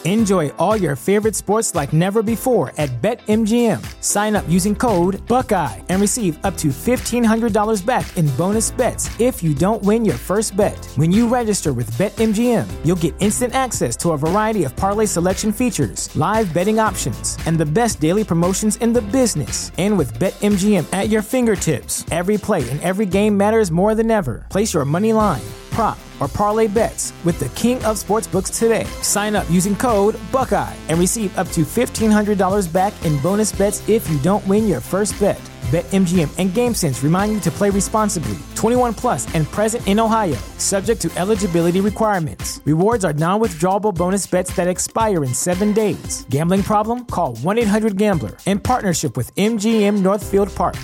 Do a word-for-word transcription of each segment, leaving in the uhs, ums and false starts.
Enjoy all your favorite sports like never before at BetMGM. Sign up using code Buckeye and receive up to fifteen hundred dollars back in bonus bets if you don't win your first bet. When you register with BetMGM, you'll get instant access to a variety of parlay selection features, live betting options, and the best daily promotions in the business. And with BetMGM at your fingertips, every play and every game matters more than ever. Place your money line, prop, or parlay bets with the king of sportsbooks today. Sign up using code Buckeye and receive up to fifteen hundred dollars back in bonus bets if you don't win your first bet. BetMGM and GameSense remind you to play responsibly. twenty-one plus and present in Ohio, subject to eligibility requirements. Rewards are non-withdrawable bonus bets that expire in seven days. Gambling problem? Call one eight hundred gambler in partnership with M G M Northfield Park.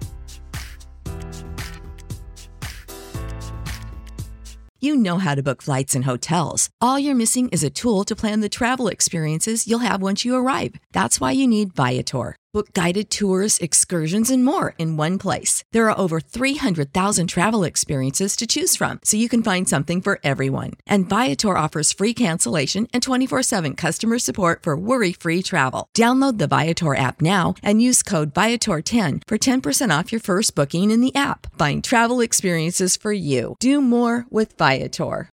You know how to book flights and hotels. All you're missing is a tool to plan the travel experiences you'll have once you arrive. That's why you need Viator. Book guided tours, excursions, and more in one place. There are over three hundred thousand travel experiences to choose from, so you can find something for everyone. And Viator offers free cancellation and twenty-four seven customer support for worry-free travel. Download the Viator app now and use code Viator ten for ten percent off your first booking in the app. Find travel experiences for you. Do more with Viator.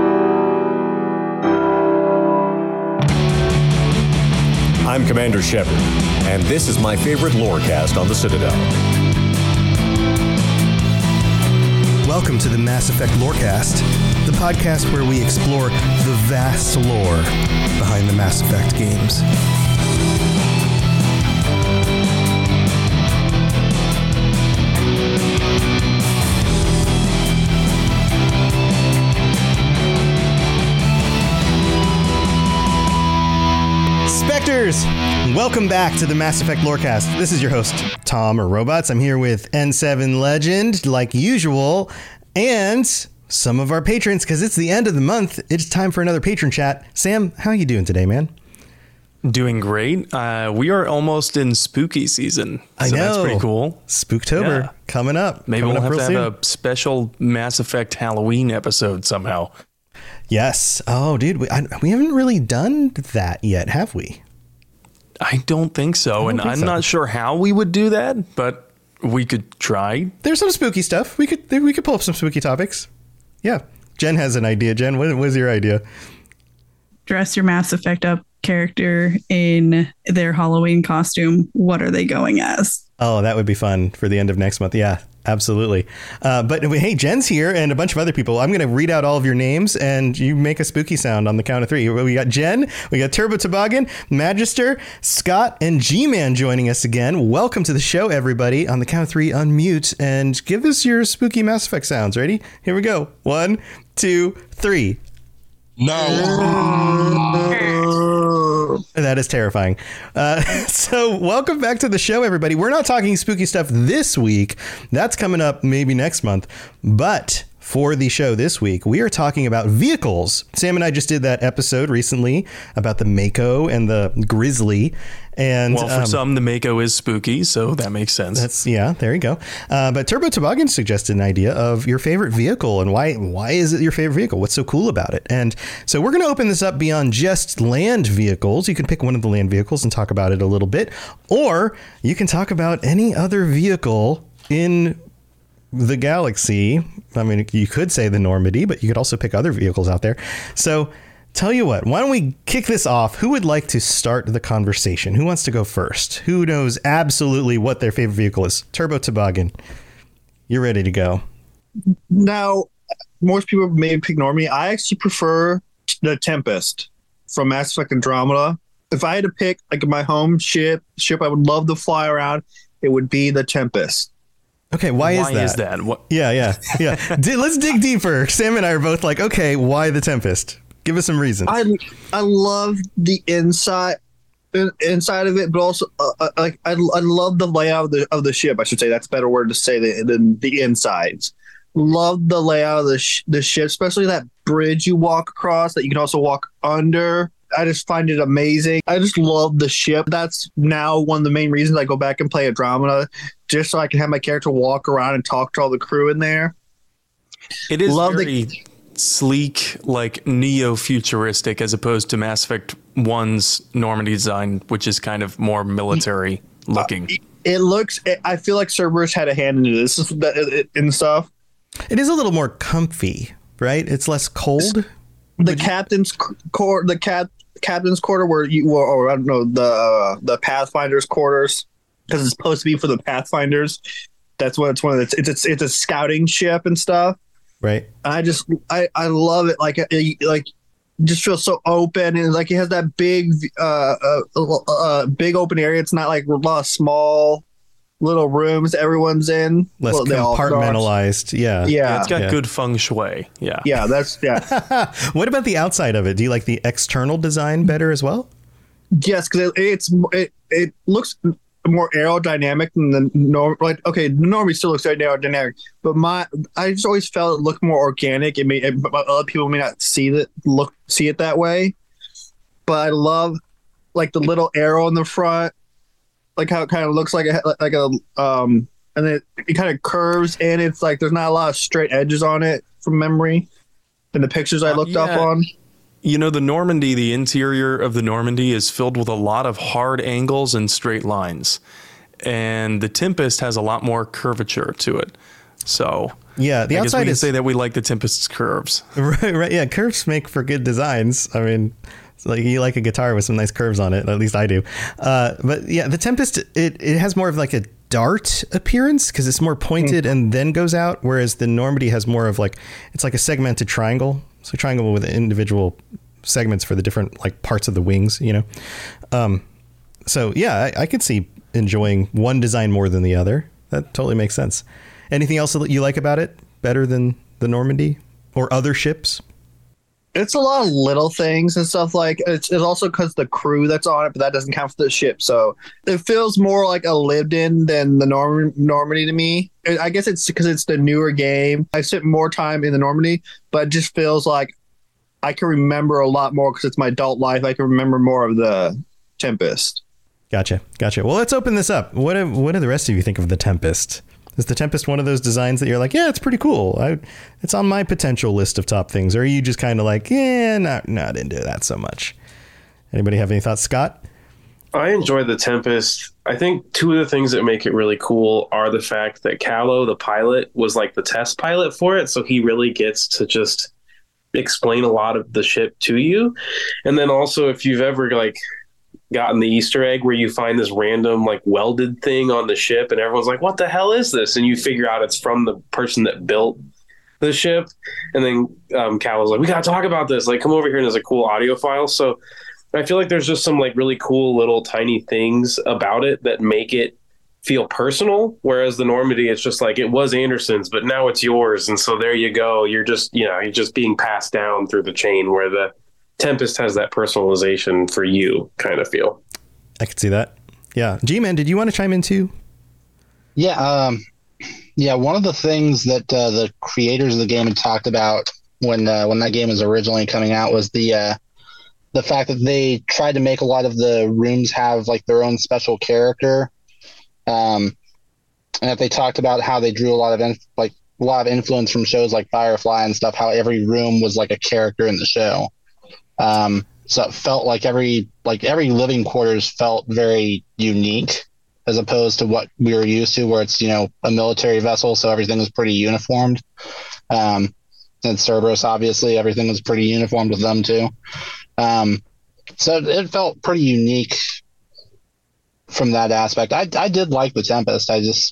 I'm Commander Shepard, and this is my favorite lorecast on the Citadel. Welcome to the Mass Effect Lorecast, the podcast where we explore the vast lore behind the Mass Effect games. Spectres, welcome back to the Mass Effect Lorecast. This is your host, Tom or Robots. I'm here with N seven Legend, like usual, and some of our patrons, because it's the end of the month. It's time for another patron chat. Sam, how are you doing today, man? Doing great. Uh, we are almost in spooky season. So I know. That's pretty cool. Spooktober yeah. coming up. Maybe coming we'll up have to soon. have a special Mass Effect Halloween episode somehow. Yes. Oh, dude, we, I, we haven't really done that yet, have we? I don't think so. Don't and think I'm so. not sure how we would do that, but we could try. There's some spooky stuff. We could we could pull up some spooky topics. Yeah. Jen has an idea. Jen, what was your idea? Dress your Mass Effect up character in their Halloween costume. What are they going as? Oh, that would be fun for the end of next month. Yeah, absolutely. Uh, but hey, Jen's here and a bunch of other people. I'm going to read out all of your names and you make a spooky sound on the count of three. We got Jen, we got Turbo Toboggan, Magister, Scott, and G-Man joining us again. Welcome to the show, everybody. On the count of three, unmute and give us your spooky Mass Effect sounds. Ready? Here we go. One, two, three. No. That is terrifying. Uh, so welcome back to the show, everybody. We're not talking spooky stuff this week. That's coming up maybe next month. But for the show this week, we are talking about vehicles. Sam and I just did that episode recently about the Mako and the Grizzly. And well, for um, some, the Mako is spooky, so that makes sense. That's yeah, there you go. Uh, but Turbo Toboggan suggested an idea of your favorite vehicle and why why is it your favorite vehicle? What's so cool about it? And so we're going to open this up beyond just land vehicles. You can pick one of the land vehicles and talk about it a little bit, or you can talk about any other vehicle in the galaxy. I mean, you could say the Normandy, but you could also pick other vehicles out there. So tell you what, why don't we kick this off? Who would like to start the conversation? Who wants to go first? Who knows absolutely what their favorite vehicle is? Turbo Toboggan, you're ready to go. Now, most people may ignore me. I actually prefer the Tempest from Mass Effect Andromeda. If I had to pick like my home ship, ship I would love to fly around, it would be the Tempest. Okay, why, why is that? Is that? What? Yeah, yeah, yeah. D- let's dig deeper. Sam and I are both like, okay, why the Tempest? Give us some reasons. I I love the inside inside of it, but also uh, like I I love the layout of the of the ship. I should say that's a better word to say than the, the insides. Love the layout of the sh- the ship, especially that bridge you walk across that you can also walk under. I just find it amazing. I just love the ship. That's now one of the main reasons I go back and play Andromeda, just so I can have my character walk around and talk to all the crew in there. It is love very the- sleek, like neo-futuristic, as opposed to Mass Effect one's Normandy design, which is kind of more military looking. Uh, it looks. I feel like Cerberus had a hand in this and stuff. It is a little more comfy, right? It's less cold. The captain's core, the cat captain's quarter, where you, or, or I don't know, the uh, the Pathfinder's quarters, because it's supposed to be for the Pathfinders. That's what it's one of the, it's, it's it's a scouting ship and stuff. Right. And I just I, I love it. Like it, like just feels so open, and like it has that big uh, uh, uh big open area. It's not like a lot of small little rooms everyone's in. Less well, compartmentalized. Yeah. Yeah. Yeah, it's got yeah. good feng shui. Yeah. Yeah, that's yeah. What about the outside of it? Do you like the external design better as well? Yes, because it, it's it, it looks more aerodynamic than the norm. Like okay, normally still looks very aerodynamic, but my I just always felt it looked more organic. It may it, other people may not see that look see it that way, but I love like the little arrow in the front, like how it kind of looks like a like a um, and then it, it kind of curves, and it's like there's not a lot of straight edges on it from memory. In the pictures I looked uh, yeah. up on. You know, the Normandy, the interior of the Normandy is filled with a lot of hard angles and straight lines. And the Tempest has a lot more curvature to it. So, yeah, the I outside guess we can is say that we like the Tempest's curves. Right, right. Yeah, curves make for good designs. I mean, it's like you like a guitar with some nice curves on it. At least I do. Uh, but yeah, the Tempest, it, it has more of like a dart appearance because it's more pointed mm. and then goes out. Whereas the Normandy has more of like, it's like a segmented triangle. So triangle with individual segments for the different like parts of the wings, you know? Um, so yeah, I, I could see enjoying one design more than the other. That totally makes sense. Anything else that you like about it better than the Normandy or other ships? It's a lot of little things and stuff like it's, it's also because the crew that's on it, but that doesn't count for the ship. So it feels more like a lived in than the Norm- Normandy to me. I guess it's because it's the newer game. I spent more time in the Normandy, but it just feels like I can remember a lot more because it's my adult life. I can remember more of the Tempest. Gotcha. Gotcha. Well, let's open this up. What do, what do the rest of you think of the Tempest? Is the Tempest one of those designs that you're like, yeah, it's pretty cool. I, it's on my potential list of top things. Or are you just kind of like, yeah, not not into that so much? Anybody have any thoughts, Scott? I enjoy the Tempest. I think two of the things that make it really cool are the fact that Callow, the pilot, was like the test pilot for it. So he really gets to just explain a lot of the ship to you. And then also if you've ever like gotten the Easter egg where you find this random like welded thing on the ship and everyone's like, what the hell is this? And you figure out it's from the person that built the ship. And then um, Cal was like, we got to talk about this. Like, come over here, and there's a cool audio file. So I feel like there's just some like really cool little tiny things about it that make it feel personal. Whereas the Normandy, it's just like, it was Anderson's, but now it's yours. And so there you go. You're just, you know, you're just being passed down through the chain, where the Tempest has that personalization for you kind of feel. I could see that. Yeah. G-Man, did you want to chime in too? Yeah. Um, yeah. One of the things that uh, the creators of the game had talked about when uh, when that game was originally coming out was the uh, the fact that they tried to make a lot of the rooms have like their own special character. Um, and that they talked about how they drew a lot of in, like a lot of influence from shows like Firefly and stuff, how every room was like a character in the show. Um, so it felt like every like every living quarters felt very unique as opposed to what we were used to, where it's, you know, a military vessel, so everything was pretty uniformed. Um, and Cerberus, obviously, everything was pretty uniformed with them too. Um, so it felt pretty unique from that aspect. I I did like the Tempest. I just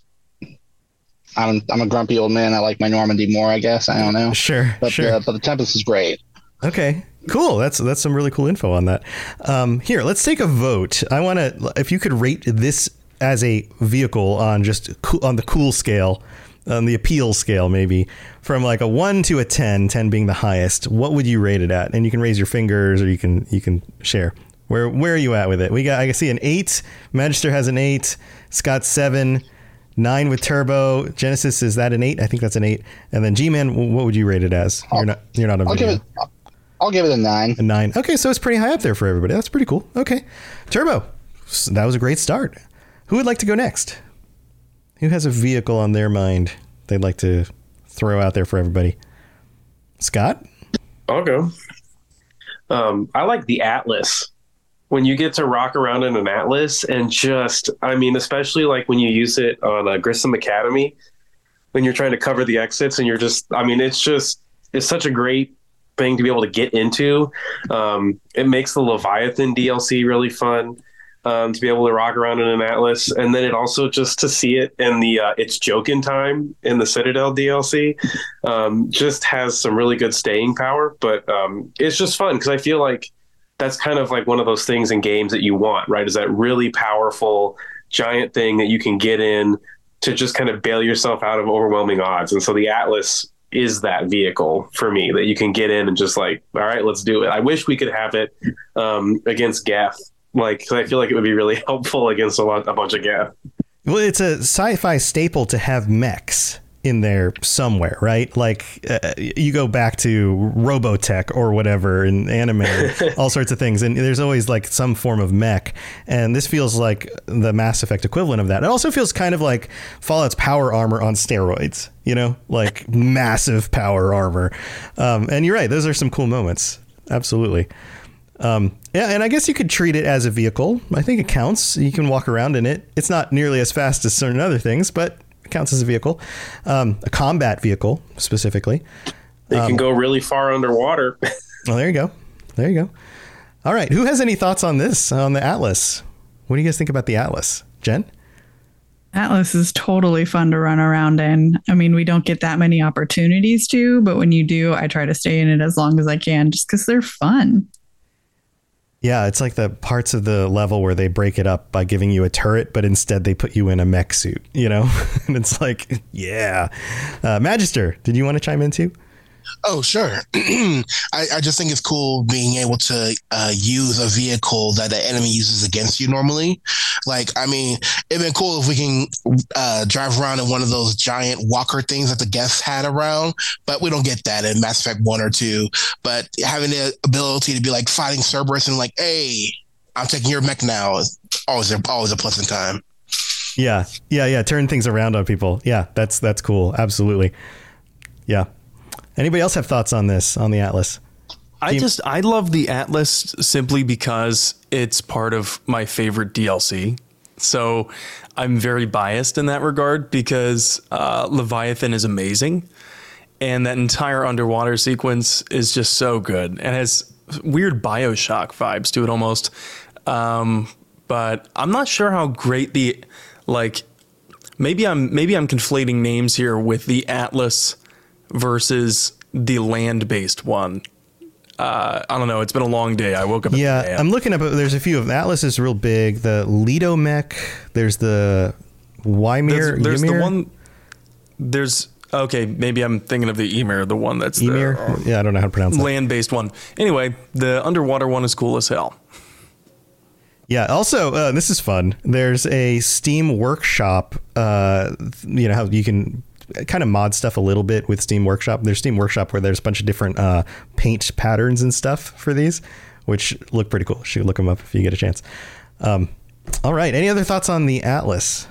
I'm I'm a grumpy old man. I like my Normandy more, I guess. I don't know. Sure, but sure. Uh, but the Tempest is great. Okay. Cool. That's that's some really cool info on that. Um, here, let's take a vote. I want to, if you could rate this as a vehicle on just co- on the cool scale, on the appeal scale, maybe from like a one to a ten, ten being the highest. What would you rate it at? And you can raise your fingers, or you can you can share. Where where are you at with it? We got I can see an eight. Magister has an eight. Scott seven. Nine with Turbo. Genesis, is that an eight? I think that's an eight. And then G-Man, what would you rate it as? You're not you're not a I'll video. give it. I'll give it a nine. A nine. Okay, so it's pretty high up there for everybody. That's pretty cool. Okay. Turbo, that was a great start. Who would like to go next? Who has a vehicle on their mind they'd like to throw out there for everybody? Scott? I'll go. Um, I like the Atlas. When you get to rock around in an Atlas and just, I mean, especially like when you use it on uh, Grissom Academy, when you're trying to cover the exits and you're just, I mean, it's just, it's such a great thing to be able to get into. Um, it makes the Leviathan D L C really fun. Um, to be able to rock around in an Atlas, and then it also just to see it in the uh, It's Jokin' Time in the Citadel D L C um, just has some really good staying power. But um, it's just fun because I feel like that's kind of like one of those things in games that you want, right? Is that really powerful giant thing that you can get in to just kind of bail yourself out of overwhelming odds. And so the Atlas is that vehicle for me that you can get in and just like, all right, let's do it. I wish we could have it um, against Geth. Like, cause I feel like it would be really helpful against a lot, a bunch of Geth. Well, it's a sci-fi staple to have mechs in there somewhere, right? Like uh, you go back to Robotech or whatever in anime, all sorts of things. And there's always like some form of mech. And this feels like the Mass Effect equivalent of that. It also feels kind of like Fallout's power armor on steroids, you know, like massive power armor. Um, and you're right. Those are some cool moments. Absolutely. Um, yeah, and I guess you could treat it as a vehicle. I think it counts. You can walk around in it. It's not nearly as fast as certain other things, but it counts as a vehicle. Um, a combat vehicle, specifically. They um, can go really far underwater. Well, there you go. There you go. All right. Who has any thoughts on this, on the Atlas? What do you guys think about the Atlas? Jen? Atlas is totally fun to run around in. I mean, we don't get that many opportunities to, but when you do, I try to stay in it as long as I can just because they're fun. Yeah, it's like the parts of the level where they break it up by giving you a turret, but instead they put you in a mech suit, you know? And it's like, yeah. Uh, Magister, did you want to chime in too? Oh, sure. I, I just think it's cool being able to uh, use a vehicle that the enemy uses against you normally. Like, I mean, it'd been cool if we can uh, drive around in one of those giant walker things that the guests had around, but we don't get that in Mass Effect one or two. But having the ability to be like fighting Cerberus and like, hey, I'm taking your mech now is always a, always a pleasant time. Yeah, yeah, yeah. Turn things around on people. Yeah, that's that's cool. Absolutely. Yeah. Anybody else have thoughts on this, on the Atlas? I Team- just, I love the Atlas simply because it's part of my favorite D L C. So I'm very biased in that regard because uh, Leviathan is amazing. And that entire underwater sequence is just so good. And has weird BioShock vibes to it almost. Um, but I'm not sure how great the, like, maybe I'm, maybe I'm conflating names here with the Atlas versus the land-based one. Uh, I don't know. It's been a long day. I woke up. Yeah, at I'm looking up. There's a few of them. Atlas is real big. The Lido mech. There's the Ymir. There's, there's Ymir? the one. There's okay. Maybe I'm thinking of the Ymir, the one that's Ymir. the um, yeah, I don't know how to pronounce that. Land-based one. Anyway, the underwater one is cool as hell. Yeah. Also, uh, this is fun. There's a Steam Workshop. Uh, you know how you can kind of mod stuff a little bit with Steam Workshop. There's Steam Workshop where there's a bunch of different uh, paint patterns and stuff for these, which look pretty cool. You should look them up if you get a chance. Um, all right. Any other thoughts on the Atlas?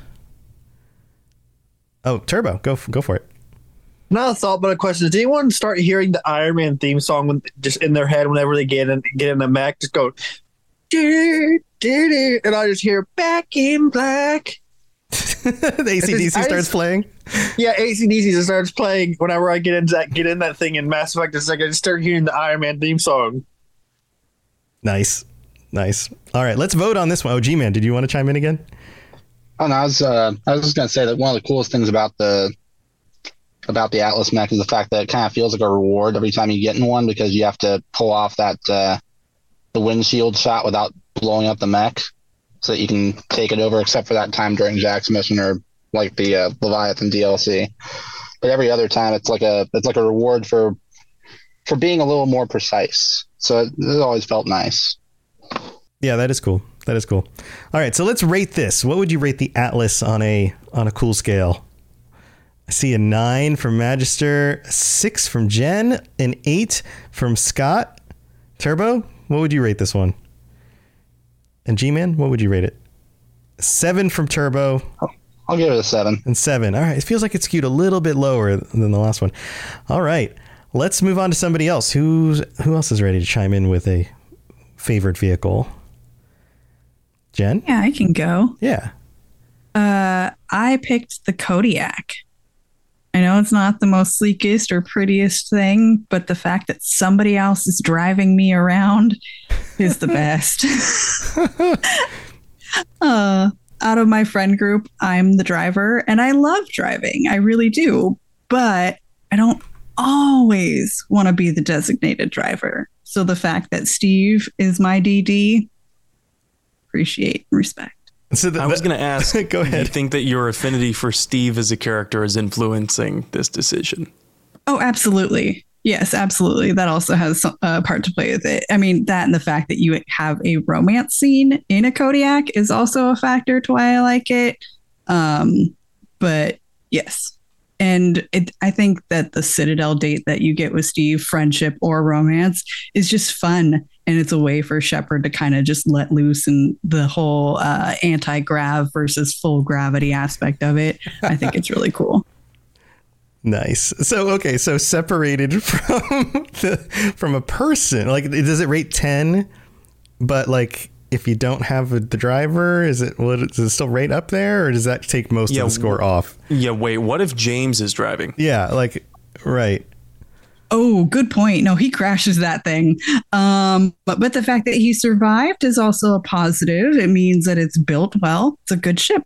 Oh, Turbo, go go for it. Not a thought, but a question. Does anyone start hearing the Iron Man theme song when, just in their head whenever they get in get in the mech? Just go, doo, doo, doo, and I just hear Back in Black. The A C D C just, starts just, playing. Yeah, A C D C just starts playing whenever I get into that get in that thing in Mass Effect. It's like I just start hearing the Iron Man theme song. Nice, nice. All right, let's vote on this one. Oh, G-Man, did you want to chime in again? Oh, no, I was uh, I was just gonna say that one of the coolest things about the about the Atlas mech is the fact that it kind of feels like a reward every time you get in one because you have to pull off that uh, the windshield shot without blowing up the mech, so that you can take it over, except for that time during Jack's mission or like the uh, Leviathan D L C. But every other time, it's like a it's like a reward for for being a little more precise. So it, it always felt nice. Yeah, that is cool. That is cool. All right, so let's rate this. What would you rate the Atlas on a on a cool scale? I see a nine from Magister, a six from Jen, an eight from Scott. Turbo, what would you rate this one? And G-Man, what would you rate it? Seven from Turbo. I'll give it a seven. And seven. All right. It feels like it's skewed a little bit lower than the last one. All right. let's move on to somebody else. Who's who else is ready to chime in with a favorite vehicle? Jen? Yeah, I can go. Yeah. Uh, I picked the Kodiak. I know it's not the most sleekest or prettiest thing, but the fact that somebody else is driving me around is the best. uh, out of my friend group, I'm the driver, and I love driving. I really do. But I don't always want to be the designated driver. So the fact that Steve is my D D, appreciate and respect. So the, I was going to ask, go ahead. Do you think that your affinity for Steve as a character is influencing this decision? Oh, absolutely. Yes, absolutely. That also has a part to play with it. I mean, that and the fact that you have a romance scene in a Kodiak is also a factor to why I like it. Um, but yes. And it, I think that the Citadel date that you get with Steve, friendship or romance, is just fun. And it's a way for Shepard to kind of just let loose and the whole uh, anti-grav versus full gravity aspect of it. I think it's really cool. Nice. So, okay. So separated from the, from a person, like, does it rate ten? But like, if you don't have a, the driver, is it, what, does it still rate up there, or does that take most yeah, of the score off? Yeah. Wait, what if James is driving? Yeah. Like, right. Oh, good point. No, he crashes that thing. Um, but, but the fact that he survived is also a positive. It means that it's built well. It's a good ship.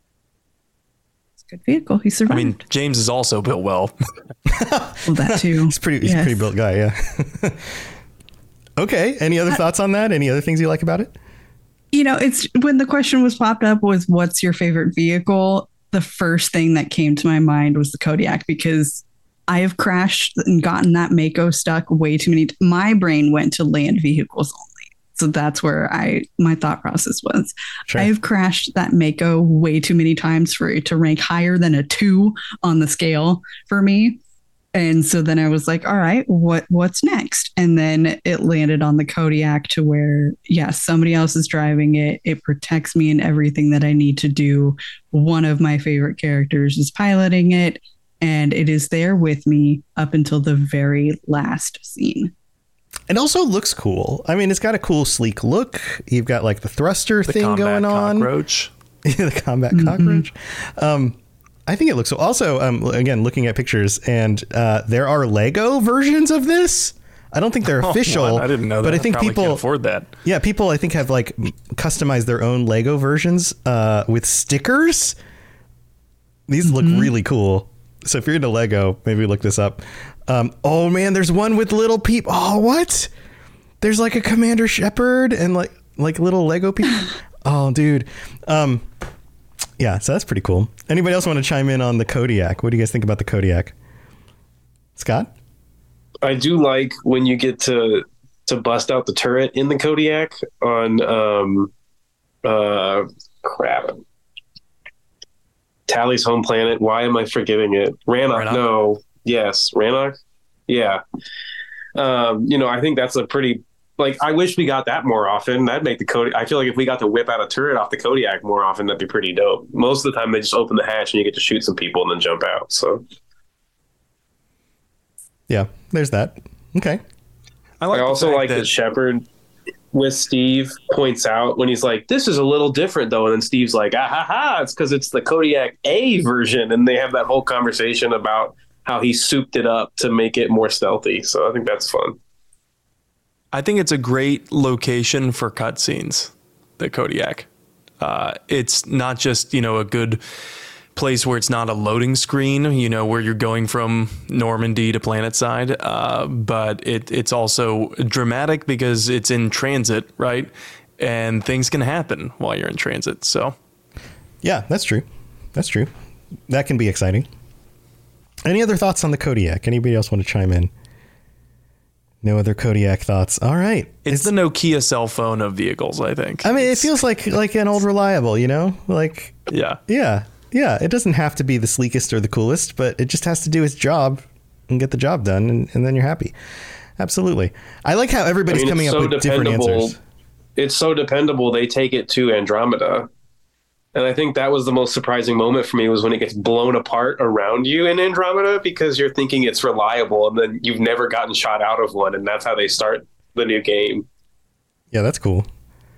It's a good vehicle. He survived. I mean, James is also built well. Well, that too. He's pretty, he's yes. a pretty built guy. Yeah. Okay. Any other thoughts on that? Any other things you like about it? You know, it's when the question was popped up was, what's your favorite vehicle? The first thing that came to my mind was the Kodiak, because I have crashed and gotten that Mako stuck way too many. T- my brain went to land vehicles only. So that's where I my thought process was. Sure. I have crashed that Mako way too many times for it to rank higher than a two on the scale for me. And so then I was like, all right, what what's next? And then it landed on the Kodiak to where, yeah, somebody else is driving it. It protects me in everything that I need to do. One of my favorite characters is piloting it. And it is there with me up until the very last scene. It also looks cool. I mean, it's got a cool, sleek look. You've got like the thruster the thing going on. Cockroach. The combat mm-hmm. cockroach. Um, I think it looks also, um, again, looking at pictures, and uh, there are Lego versions of this. I don't think they're official. Oh, I didn't know that. But I think Probably people can't afford that. Yeah, people I think have like customized their own Lego versions uh, with stickers. These mm-hmm. look really cool. So if you're into Lego, maybe look this up. Um, oh man, there's one with little people. Oh, what? There's like a Commander Shepard and like like little Lego people. Oh, dude. Um, yeah, so that's pretty cool. Anybody else want to chime in on the Kodiak? What do you guys think about the Kodiak? Scott? I do like when you get to to bust out the turret in the Kodiak on um uh crap. Tally's home planet. Why am I forgetting it? Rannoch. No. Yes. Rannoch. Yeah. Um, you know, I think that's a pretty, like, I wish we got that more often. That'd make the Kodiak. I feel like if we got to whip out a turret off the Kodiak more often, that'd be pretty dope. Most of the time they just open the hatch and you get to shoot some people and then jump out. So. Yeah, there's that. Okay. I, like I also like that, that Shepard with Steve points out when he's like, this is a little different though. And then Steve's like, ah ha ha, it's because it's the Kodiak A version. And they have that whole conversation about how he souped it up to make it more stealthy. So I think that's fun. I think it's a great location for cutscenes, the Kodiak. Uh, it's not just, you know, a good place where it's not a loading screen, you know, where you're going from Normandy to Planetside, uh, but it, it's also dramatic because it's in transit, right? And things can happen while you're in transit. So, yeah, that's true. That's true. That can be exciting. Any other thoughts on the Kodiak? Anybody else want to chime in? No other Kodiak thoughts. All right. It's, it's the Nokia cell phone of vehicles, I think. I mean, it's, it feels like like an old reliable, you know? Like, yeah. Yeah. Yeah, it doesn't have to be the sleekest or the coolest, but it just has to do its job and get the job done, and, and then you're happy. Absolutely. I like how everybody's I mean, coming up so with different answers. It's so dependable, they take it to Andromeda, And I think that was the most surprising moment for me, was when it gets blown apart around you in Andromeda, because you're thinking it's reliable and then you've never gotten shot out of one. And that's how they start the new game. Yeah, that's cool.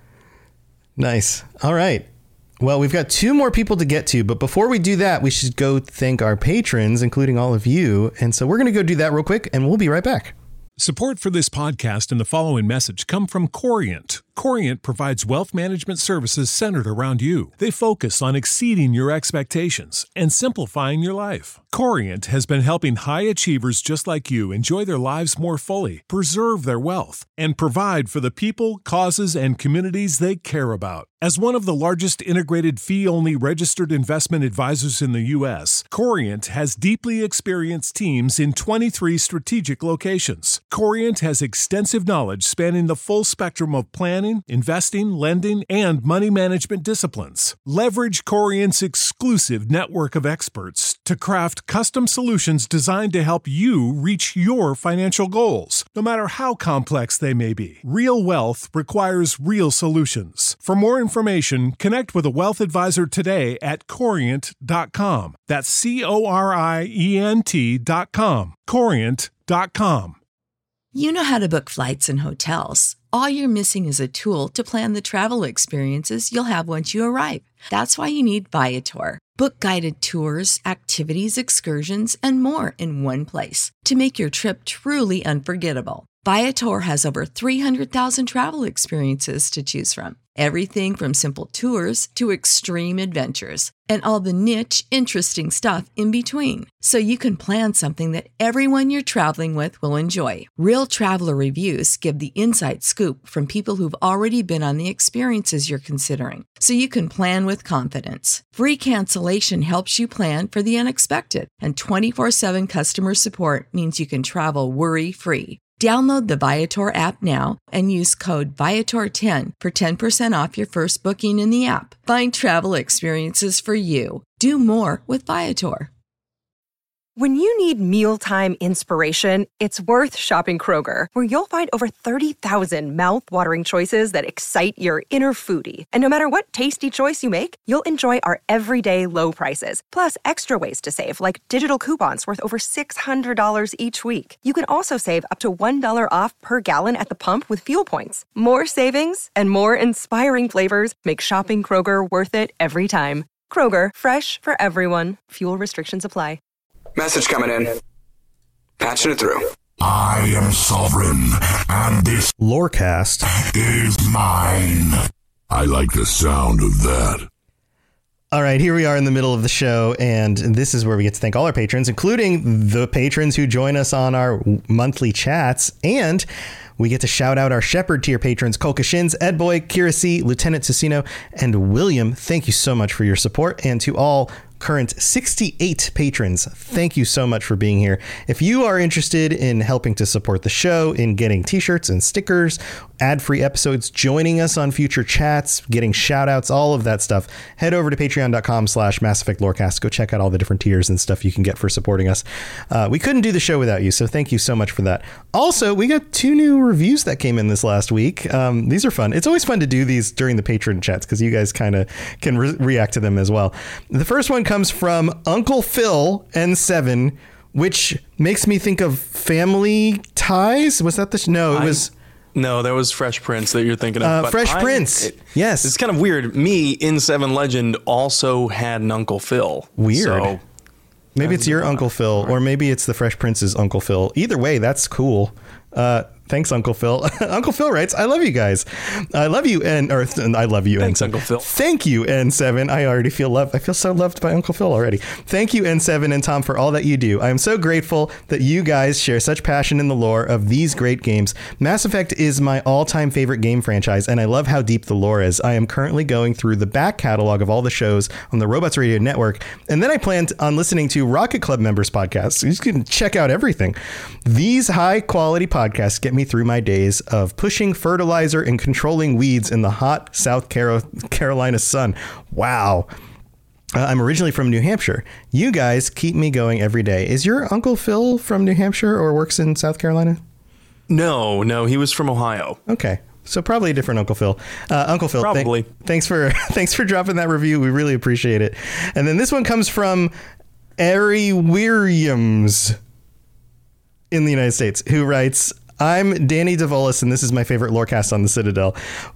Nice. All right. Well, we've got two more people to get to, but before we do that, we should go thank our patrons, including all of you. And so we're going to go do that real quick, and we'll be right back. Support for this podcast and the following message come from Corient. Corient provides wealth management services centered around you. They focus on exceeding your expectations and simplifying your life. Corient has been helping high achievers just like you enjoy their lives more fully, preserve their wealth, and provide for the people, causes, and communities they care about. As one of the largest integrated fee-only registered investment advisors in the U S, Corient has deeply experienced teams in twenty-three strategic locations. Corient has extensive knowledge spanning the full spectrum of planning, investing, lending, and money management disciplines. Leverage Corient's exclusive network of experts to craft custom solutions designed to help you reach your financial goals, no matter how complex they may be. Real wealth requires real solutions. For more information, connect with a wealth advisor today at corient dot com. That's C O R I E N T dot com. corient dot com. You know how to book flights and hotels. All you're missing is a tool to plan the travel experiences you'll have once you arrive. That's why you need Viator. Book guided tours, activities, excursions, and more in one place to make your trip truly unforgettable. Viator has over three hundred thousand travel experiences to choose from. Everything from simple tours to extreme adventures, and all the niche, interesting stuff in between. So you can plan something that everyone you're traveling with will enjoy. Real traveler reviews give the inside scoop from people who've already been on the experiences you're considering, so you can plan with confidence. Free cancellation helps you plan for the unexpected, and twenty-four seven customer support means you can travel worry-free. Download the Viator app now and use code Viator ten for ten percent off your first booking in the app. Find travel experiences for you. Do more with Viator. When you need mealtime inspiration, it's worth shopping Kroger, where you'll find over thirty thousand mouth-watering choices that excite your inner foodie. And no matter what tasty choice you make, you'll enjoy our everyday low prices, plus extra ways to save, like digital coupons worth over six hundred dollars each week. You can also save up to one dollar off per gallon at the pump with fuel points. More savings and more inspiring flavors make shopping Kroger worth it every time. Kroger, fresh for everyone. Fuel restrictions apply. Message coming in. Patching it through. I am sovereign, and this Lorecast is mine. I like the sound of that. All right, here we are in the middle of the show, and this is where we get to thank all our patrons, including the patrons who join us on our monthly chats. And we get to shout out our Shepherd tier patrons, Kolka Shins, Ed Boy, Kira C, Lieutenant Cicino, and William. Thank you so much for your support. And to all current sixty-eight patrons, thank you so much for being here. If you are interested in helping to support the show, in getting t-shirts and stickers, ad-free episodes, joining us on future chats, getting shout outs, all of that stuff, head over to patreon.com slash Mass Effect Lorecast. Go check out all the different tiers and stuff you can get for supporting us. Uh, we couldn't do the show without you, so thank you so much for that. Also, we got two new reviews that came in this last week. Um, these are fun. It's always fun to do these during the patron chats because you guys kind of can re- react to them as well. The first one comes from Uncle Phil N seven, which makes me think of Family Ties. Was that the sh- no? It was I, no, that was Fresh Prince that you're thinking of. Uh, but Fresh I, Prince. It, yes, it's kind of weird. Me in Seven Legend also had an Uncle Phil. Weird. So maybe it's your Uncle Phil, or maybe it's the Fresh Prince's Uncle Phil. Either way, that's cool. Uh, Thanks, Uncle Phil. Uncle Phil writes, I love you guys. I love you, and or I love you, Thanks, N seven. Uncle Phil. Thank you, N seven. I already feel loved. I feel so loved by Uncle Phil already. Thank you, N seven and Tom, for all that you do. I am so grateful that you guys share such passion in the lore of these great games. Mass Effect is my all-time favorite game franchise, and I love how deep the lore is. I am currently going through the back catalog of all the shows on the Robots Radio Network, and then I planned on listening to Rocket Club members' podcasts. You can check out everything. These high-quality podcasts get me through my days of pushing fertilizer and controlling weeds in the hot South Carolina sun. Wow. Uh, I'm originally from New Hampshire. You guys keep me going every day. Is your Uncle Phil from New Hampshire or works in South Carolina? No, no, he was from Ohio. Okay. So probably a different Uncle Phil. Uh, Uncle Phil, probably. Th- thanks for thanks for dropping that review. We really appreciate it. And then this one comes from Ari Williams in the United States, who writes, I'm Danny DeVolis, and this is my favorite Lorecast on the Citadel.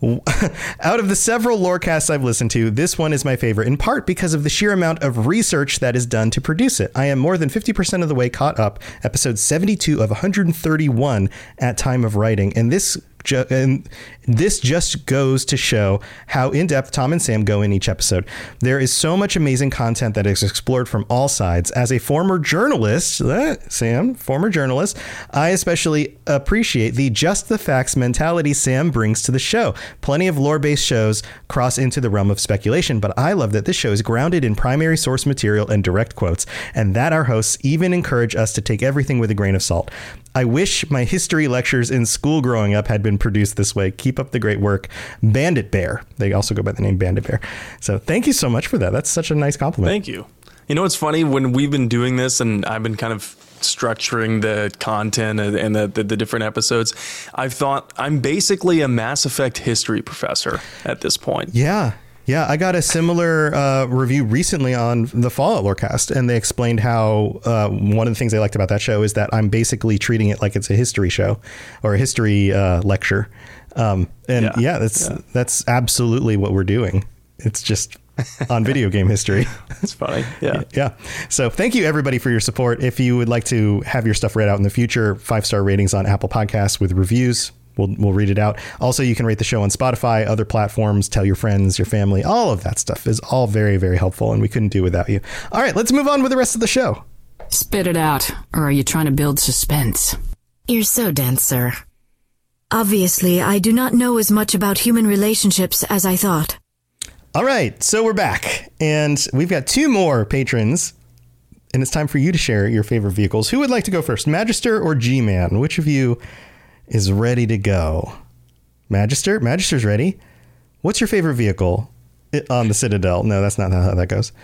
Out of the several Lorecasts I've listened to, this one is my favorite, in part because of the sheer amount of research that is done to produce it. I am more than fifty percent of the way caught up, episode seventy-two of one hundred thirty-one at time of writing, and this Ju- and this just goes to show how in-depth Tom and Sam go in each episode. There is so much amazing content that is explored from all sides. As a former journalist, uh, Sam, former journalist, I especially appreciate the just the facts mentality Sam brings to the show. Plenty of lore-based shows cross into the realm of speculation, but I love that this show is grounded in primary source material and direct quotes, and that our hosts even encourage us to take everything with a grain of salt. I wish my history lectures in school growing up had been produced this way. Keep up the great work. Bandit Bear. They also go by the name Bandit Bear. So thank you so much for that. That's such a nice compliment. Thank you. You know, it's funny when we've been doing this and I've been kind of structuring the content and the, the, the different episodes, I've thought I'm basically a Mass Effect history professor at this point. Yeah. Yeah, I got a similar uh, review recently on the Fallout Lorecast, and they explained how uh, one of the things they liked about that show is that I'm basically treating it like it's a history show or a history uh, lecture. Um, and yeah, yeah that's yeah. that's absolutely what we're doing. It's just on video game history. It's funny. Yeah. Yeah. So thank you, everybody, for your support. If you would like to have your stuff read out in the future, five-star ratings on Apple Podcasts with reviews. We'll we'll read it out. Also, you can rate the show on Spotify, other platforms, tell your friends, your family. All of that stuff is all very, very helpful, and we couldn't do without you. All right, let's move on with the rest of the show. Spit it out, or are you trying to build suspense? You're so dense, sir. Obviously, I do not know as much about human relationships as I thought. All right, so we're back, and we've got two more patrons, and it's time for you to share your favorite vehicles. Who would like to go first, Magister or G-Man? Which of you is ready to go? Magister? Magister's ready. What's your favorite vehicle on the Citadel? No, that's not how that goes.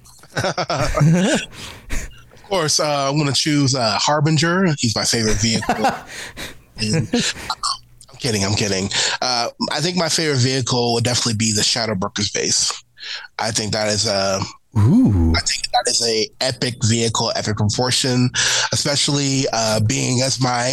Of course, uh, I'm going to choose uh, Harbinger. He's my favorite vehicle. and, I'm kidding. I'm kidding. Uh, I think my favorite vehicle would definitely be the Shadowbroker's base. I think that is a... Ooh. I think that is a epic vehicle, epic proportion, especially uh, being as my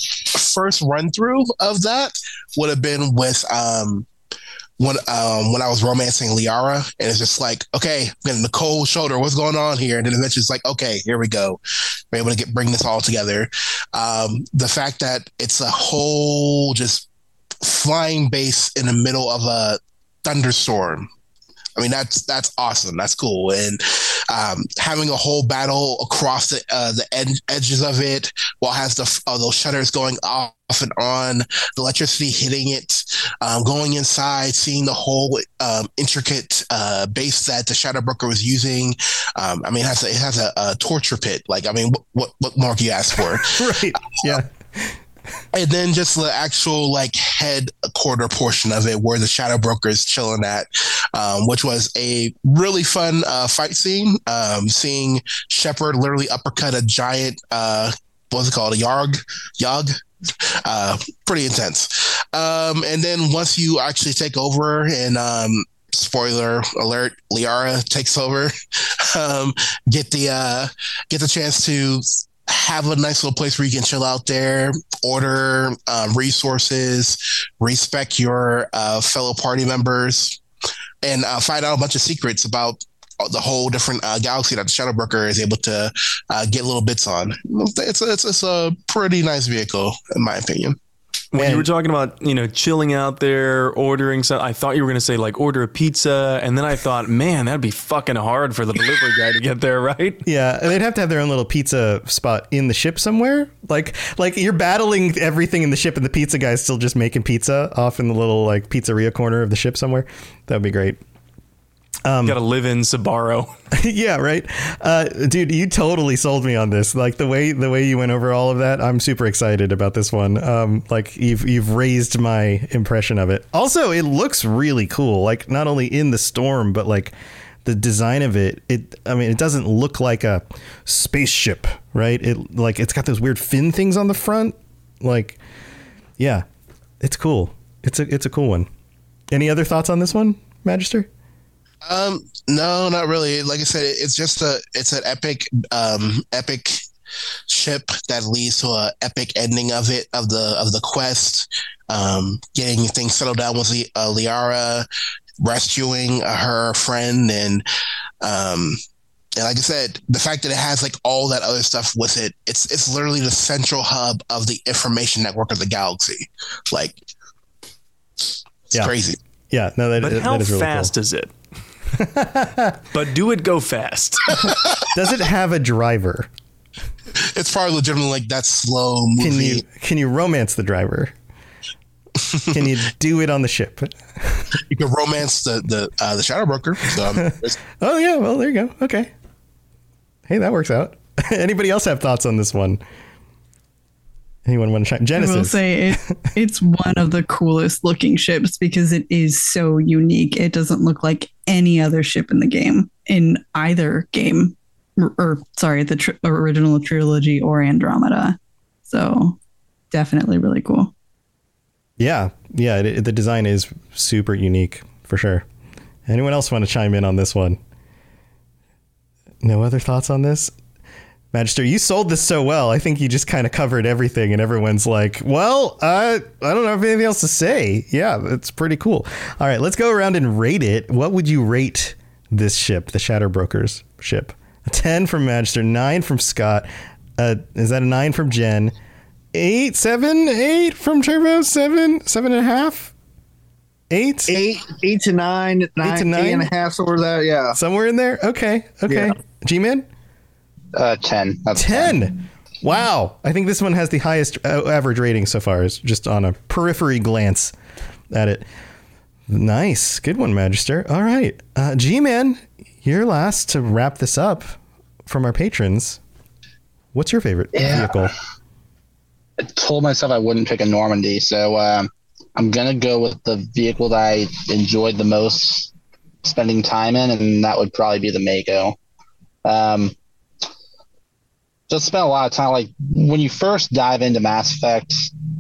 first run through of that would have been with um when um when I was romancing Liara, and it's just like, okay, I'm getting the cold shoulder, what's going on here? And then eventually it's like, okay, here we go. We're able to get bring this all together. Um, the fact that it's a whole just flying base in the middle of a thunderstorm. I mean, that's that's awesome. That's cool. And um, having a whole battle across the uh, the ed- edges of it while it has the uh, those shutters going off and on, the electricity hitting it, um, going inside, seeing the whole um, intricate uh, base that the Shadowbroker was using. Um, I mean, it has a, it has a, a torture pit. Like, I mean, what what, what more can you ask for? Right. Yeah. And then just the actual like head quarter portion of it where the Shadowbroker is chilling at, um, which was a really fun uh, fight scene. Um, seeing Shepard literally uppercut a giant, uh, what's it called? A Yarg? Yog? Uh, pretty intense. Um, and then once you actually take over and, um, spoiler alert, Liara takes over, um, get the, uh, get the chance to have a nice little place where you can chill out there, order um, resources, respect your uh, fellow party members, and uh, find out a bunch of secrets about the whole different uh, galaxy that the Shadowbroker is able to uh, get little bits on. It's a, it's, it's a pretty nice vehicle, in my opinion. When And- you were talking about, you know, chilling out there, ordering something, I thought you were going to say like order a pizza. And then I thought, man, that'd be fucking hard for the delivery guy to get there, right? Yeah, they'd have to have their own little pizza spot in the ship somewhere. Like, like you're battling everything in the ship, and the pizza guy's still just making pizza off in the little like pizzeria corner of the ship somewhere. That'd be great. Um, Got to live in Sabaro. Yeah, right. Uh, dude, you totally sold me on this. Like the way the way you went over all of that, I'm super excited about this one. Um, like you've you've raised my impression of it. Also, it looks really cool. Like not only in the storm, but like the design of it. It I mean, it doesn't look like a spaceship, right? It like it's got those weird fin things on the front. Like, yeah, it's cool. It's a it's a cool one. Any other thoughts on this one, Magister? Um, no, not really. Like I said, it's just a it's an epic um epic ship that leads to a epic ending of it of the of the quest. Um, getting things settled down with Le- uh, Liara, rescuing uh, her friend, and um, and like I said, the fact that it has like all that other stuff with it, it's it's literally the central hub of the information network of the galaxy. Like, it's yeah. crazy. Yeah, no, that, but that how is really fast cool. is it? But do it go fast? Does it have a driver? It's probably legitimately like that slow movie. Can you can you romance the driver? Can you do it on the ship? You can romance the the uh, the Shadow Broker. So, um, oh yeah, well there you go. Okay, hey, that works out. Anybody else have thoughts on this one? Anyone want to chime? Genesis. I will say it, it's one of the coolest looking ships because it is so unique. It doesn't look like any other ship in the game, in either game, or, or sorry, the tr- original trilogy or Andromeda. So definitely really cool. Yeah, yeah, it, it, the design is super unique for sure. Anyone else want to chime in on this one? No other thoughts on this? Magister, you sold this so well. I think you just kind of covered everything, and everyone's like, well, uh, I don't know if anything else to say. Yeah, it's pretty cool. All right, let's go around and rate it. What would you rate this ship, the Shadow Brokers ship? A ten from Magister, nine from Scott. Uh, is that a nine from Jen? Eight, seven, eight from Turbo, seven, seven and a half? Eight? Eight, eight to nine, nine, eight to nine? eight and a half, somewhere there, yeah. Somewhere in there? Okay, okay. Yeah. G-Man? Uh, ten. That's ten. ten. Wow. I think this one has the highest uh, average rating so far, is just on a periphery glance at it. Nice. Good one, Magister. All right. Uh, G-Man, you're last to wrap this up from our patrons. What's your favorite Yeah. vehicle? I told myself I wouldn't pick a Normandy, so um, I'm going to go with the vehicle that I enjoyed the most spending time in, and that would probably be the Mako. Um, just spent a lot of time, like when you first dive into Mass Effect,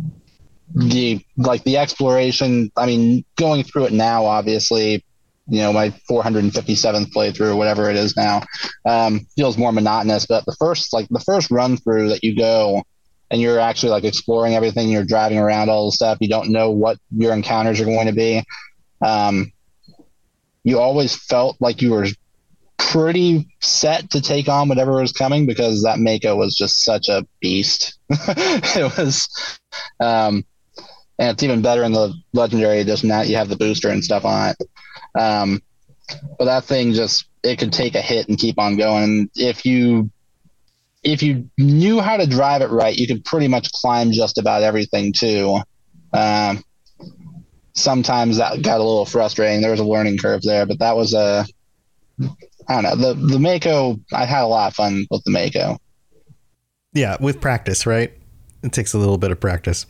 the like the exploration, I mean, going through it now, obviously, you know, my four hundred fifty-seventh playthrough or whatever it is now, um, feels more monotonous. But the first, like the first run through that you go and you're actually like exploring everything, you're driving around all the stuff, you don't know what your encounters are going to be. Um, you always felt like you were pretty set to take on whatever was coming because that Mako was just such a beast. It was, um, and it's even better in the Legendary Edition that you have the booster and stuff on it. Um, but that thing just, it could take a hit and keep on going. If you, if you knew how to drive it right, you could pretty much climb just about everything too. Um, sometimes that got a little frustrating. There was a learning curve there, but that was a, I don't know. The the Mako, I had a lot of fun with the Mako. Yeah, with practice, right? It takes a little bit of practice.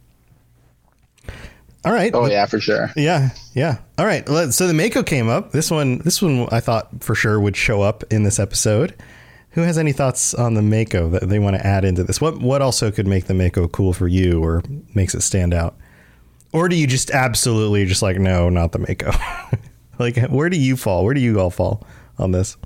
All right. Oh yeah, for sure. Yeah, yeah. All right. So the Mako came up. This one, this one, I thought for sure would show up in this episode. Who has any thoughts on the Mako that they want to add into this? What what also could make the Mako cool for you, or makes it stand out? Or do you just absolutely just like, no, not the Mako? Like, where do you fall? Where do you all fall on this?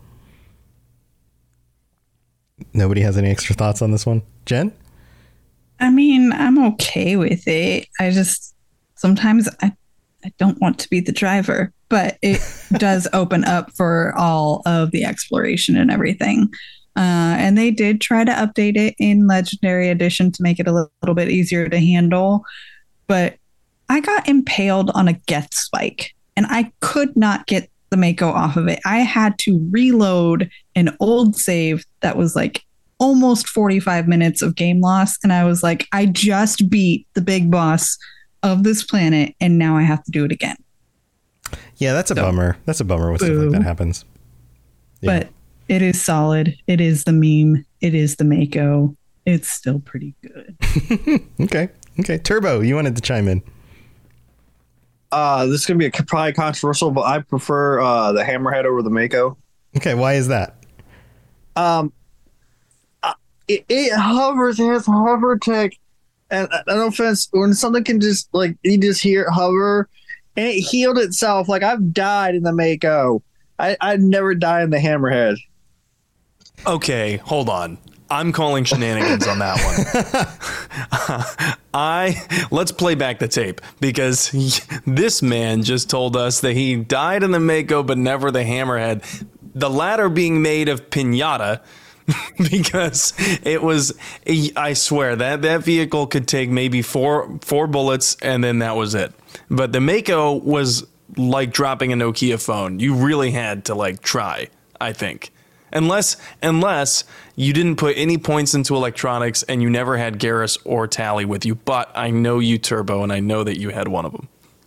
Nobody has any extra thoughts on this one? Jen? I mean, I'm okay with it. I just, sometimes I, I don't want to be the driver, but it does open up for all of the exploration and everything. Uh, and they did try to update it in Legendary Edition to make it a little, little bit easier to handle. But I got impaled on a Geth spike and I could not get the Mako off of it. I had to reload an old save that was like almost forty-five minutes of game loss. And I was like, I just beat the big boss of this planet and now I have to do it again. Yeah, that's a so, bummer. That's a bummer when stuff like that happens. Yeah. But it is solid. It is the meme. It is the Mako. It's still pretty good. Okay. Okay. Turbo, you wanted to chime in. Uh, this is going to be a, probably controversial, but I prefer uh, the Hammerhead over the Mako. Okay, why is that? Um, uh, it, it hovers, it has hover tech, and uh, no offense, when something can just like you just hear it hover, and it healed itself. Like I've died in the Mako. I I'd never die in the Hammerhead. Okay, hold on. I'm calling shenanigans on that one. I let's play back the tape because he, this man just told us that he died in the Mako but never the Hammerhead. The latter being made of pinata because it was. I swear that that vehicle could take maybe four four bullets and then that was it. But the Mako was like dropping a Nokia phone. You really had to like try. I think. Unless unless you didn't put any points into electronics and you never had Garrus or Tally with you. But I know you, Turbo, and I know that you had one of them.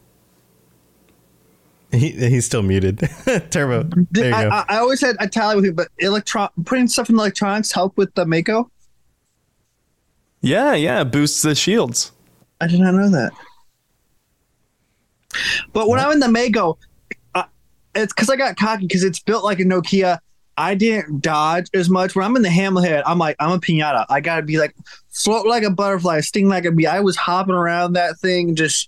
He, he's still muted. Turbo, there you I, go. I, I always had a Tally with you, but electron putting stuff in electronics help with the Mako? Yeah, yeah, it boosts the shields. I did not know that. But when I'm in the Mako, uh, it's because I got cocky because it's built like a Nokia. I didn't dodge as much. When I'm in the Hammerhead, I'm like, I'm a pinata. I got to be like, float like a butterfly, sting like a bee. I was hopping around that thing just.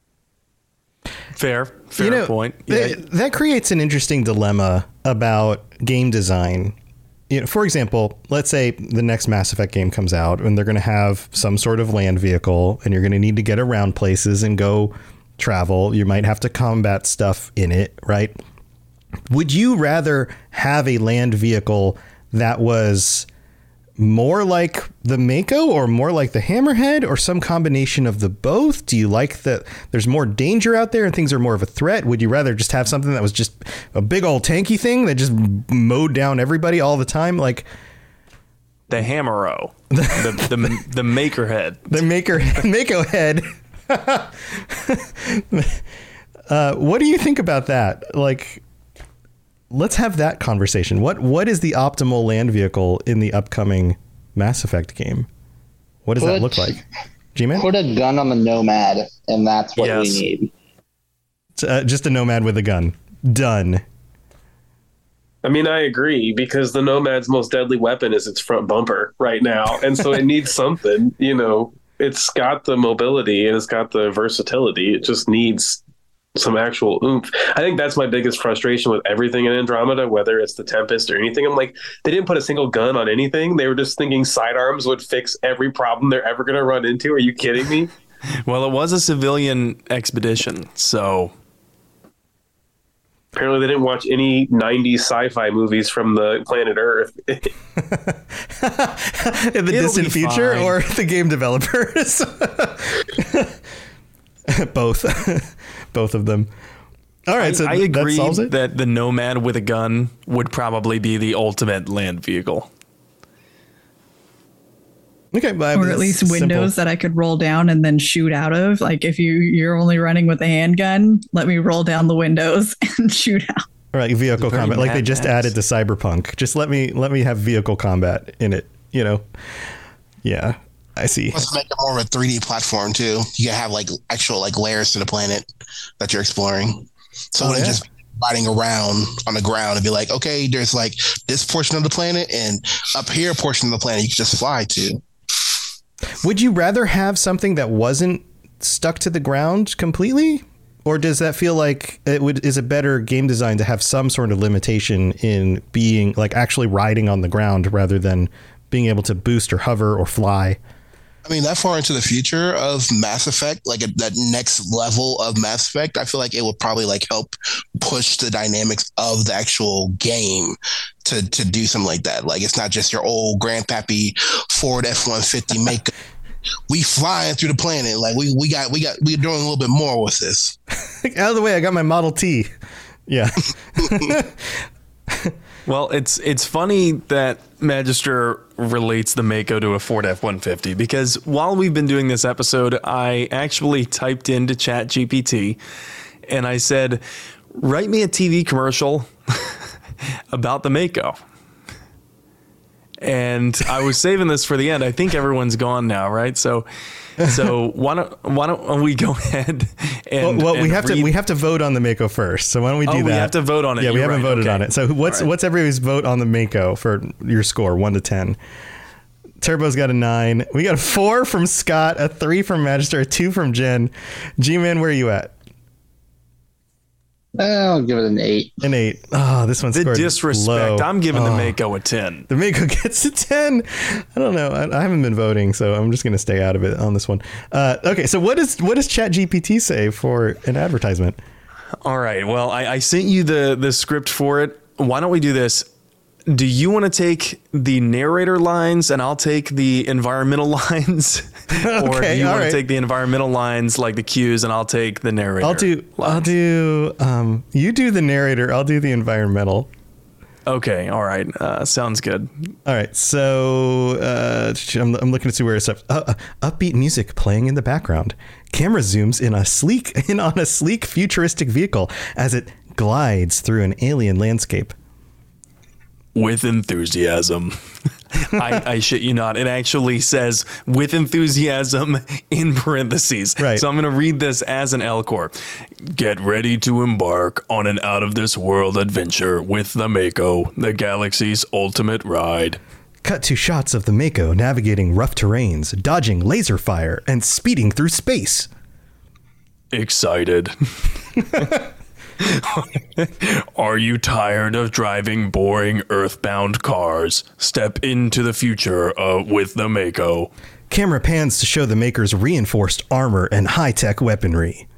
Fair, fair you know, point. th- Yeah. that creates an interesting dilemma about game design. You know, for example, let's say the next Mass Effect game comes out and they're going to have some sort of land vehicle and you're going to need to get around places and go travel. You might have to combat stuff in it, right? Would you rather have a land vehicle that was more like the Mako or more like the Hammerhead or some combination of the both? Do you like that there's more danger out there and things are more of a threat? Would you rather just have something that was just a big old tanky thing that just mowed down everybody all the time? Like the Hammero, the, the, the Maker Head, the Maker Mako Head. uh, what do you think about that? Like, let's have that conversation. What what is the optimal land vehicle in the upcoming Mass Effect game? What does Put, that look like? G-Man? Put a gun on the Nomad, and that's what Yes. we need. Uh, just a Nomad with a gun. Done. I mean, I agree because the Nomad's most deadly weapon is its front bumper right now. And so it needs something, you know, it's got the mobility and it's got the versatility. It just needs some actual oomph. I think that's my biggest frustration with everything in Andromeda, whether it's the Tempest or anything. I'm like, they didn't put a single gun on anything. They were just thinking sidearms would fix every problem they're ever going to run into. Are you kidding me? Well, it was a civilian expedition, so apparently they didn't watch any nineties sci-fi movies from the planet Earth. In the It'll distant be future fine. or the game developers? Both. Both of them. All right, I, so I th- that agree solves it? that the Nomad with a gun would probably be the ultimate land vehicle. Okay, but Or at least windows that I could roll down and then shoot out of. Like if you you're only running with a handgun, let me roll down the windows and shoot out. Or like vehicle Very combat, like they Mad just Max. added to Cyberpunk. Just let me let me have vehicle combat in it. You know, yeah, I see. Let's make it more of a three D platform too. You gotta have like actual like layers to the planet that you're exploring. So Oh, when it's yeah. just riding around on the ground and be like, okay, there's like this portion of the planet and up here portion of the planet you can just fly to. Would you rather have something that wasn't stuck to the ground completely? Or does that feel like it would, is it better game design to have some sort of limitation in being like actually riding on the ground rather than being able to boost or hover or fly? I mean, that far into the future of Mass Effect, like a, that next level of Mass Effect, I feel like it would probably like help push the dynamics of the actual game to to do something like that. Like it's not just your old grandpappy Ford F one fifty make. We flying through the planet. Like we we got we got we're doing a little bit more with this. Out of the way, I got my Model T. Yeah. Well, it's it's funny that Magister relates the Mako to a Ford F one fifty because while we've been doing this episode, I actually typed into ChatGPT and I said, write me a T V commercial about the Mako. And I was saving this for the end. I think everyone's gone now, right? So, so why don't why don't we go ahead and well, well we and have to read- we have to vote on the Mako first. So why don't we do Oh, that? we have to vote on it. Yeah, we You're haven't right. voted Okay. on it. So what's All right. what's everybody's vote on the Mako for your score, one to ten? Turbo's got a nine. We got a four from Scott, a three from Magister, a two from Jen. G-Man, where are you at? I'll give it an eight. An eight. Oh, this one's the scored disrespect. low. I'm giving oh. the Mako a ten. The Mako gets a ten. I don't know. I, I haven't been voting, so I'm just going to stay out of it on this one. Uh, okay, so what does what does ChatGPT say for an advertisement? All right. Well, I, I sent you the the script for it. Why don't we do this? Do you want to take the narrator lines and I'll take the environmental lines? Okay, or do you want right. to take the environmental lines like the cues and I'll take the narrator? I'll do lines? I'll do um you do the narrator, I'll do the environmental. Okay, all right. Uh, sounds good. All right. So uh, I'm, I'm looking to see where it's up. Uh, upbeat music playing in the background. Camera zooms in a sleek in on a sleek futuristic vehicle as it glides through an alien landscape. With enthusiasm. I, I shit you not. It actually says with enthusiasm in parentheses. Right. So I'm going to read this as an L-Core. Get ready to embark on an out of this world adventure with the Mako, the galaxy's ultimate ride. Cut to shots of the Mako navigating rough terrains, dodging laser fire, and speeding through space. Excited. Are you tired of driving boring earthbound cars? Step into the future uh, with the Mako. Camera pans to show the Maker's reinforced armor and high-tech weaponry.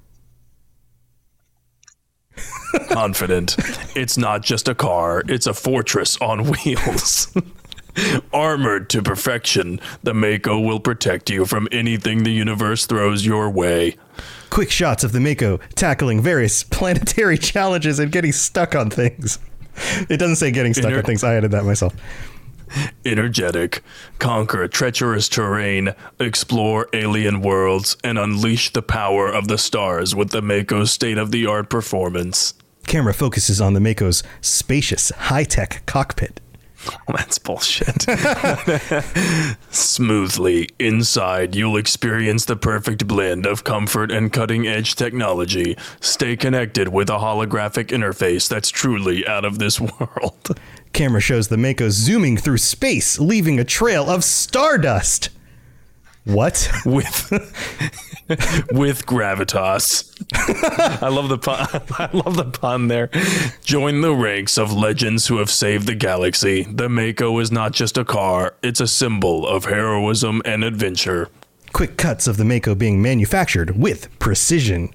Confident. It's not just a car, it's a fortress on wheels. Armored to perfection, the Mako will protect you from anything the universe throws your way. Quick shots of the Mako tackling various planetary challenges and getting stuck on things. It doesn't say getting stuck Ener- on things. I added that myself. Energetic. Conquer treacherous terrain, explore alien worlds, and unleash the power of the stars with the Mako's state-of-the-art performance. Camera focuses on the Mako's spacious, high-tech cockpit. That's bullshit. Smoothly inside, you'll experience the perfect blend of comfort and cutting-edge technology. Stay connected with a holographic interface that's truly out of this world. Camera shows the Mako zooming through space, leaving a trail of stardust. What? With with gravitas. I love the pun. I love the pun there. Join the ranks of legends who have saved the galaxy. The Mako is not just a car, it's a symbol of heroism and adventure. Quick cuts of the Mako being manufactured with precision.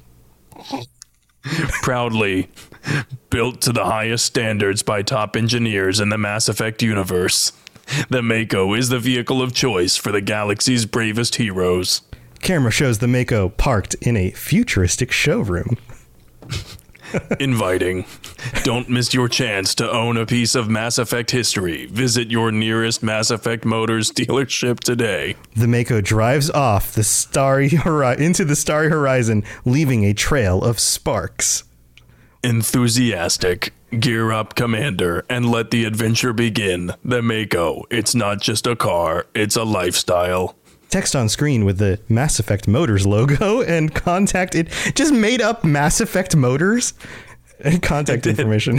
Proudly built to the highest standards by top engineers in the Mass Effect universe. The Mako is the vehicle of choice for the galaxy's bravest heroes. Camera shows the Mako parked in a futuristic showroom. Inviting. Don't miss your chance to own a piece of Mass Effect history. Visit your nearest Mass Effect Motors dealership today. The Mako drives off the starry hori- into the starry horizon, leaving a trail of sparks. Enthusiastic. Gear up, Commander, and let the adventure begin. The Mako. It's not just a car, it's a lifestyle. Text on screen with the Mass Effect Motors logo and contact it. Just made up Mass Effect Motors and contact information.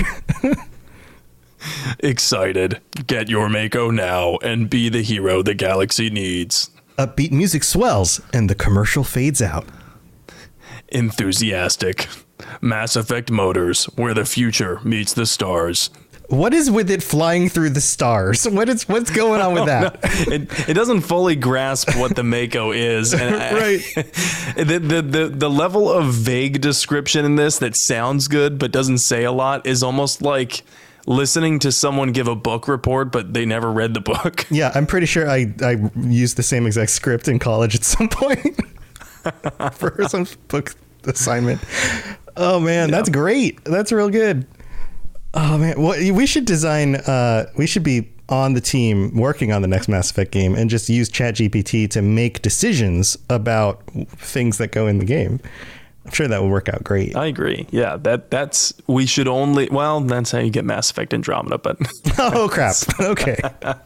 Excited. Get your Mako now and be the hero the galaxy needs. Upbeat music swells and the commercial fades out. Enthusiastic. Mass Effect Motors, where the future meets the stars. What is with it flying through the stars? What is what's going on with that? it, it doesn't fully grasp what the Mako is. And right. I, the, the, the, the level of vague description in this that sounds good but doesn't say a lot is almost like listening to someone give a book report, but they never read the book. Yeah, I'm pretty sure I, I used the same exact script in college at some point for some book assignment. Oh man, yeah. That's great. That's real good. Oh man, well, we should design. Uh, we should be on the team working on the next Mass Effect game and just use ChatGPT to make decisions about things that go in the game. I'm sure that will work out great. I agree. Yeah, that that's we should only. Well, that's how you get Mass Effect Andromeda. But oh crap. Okay.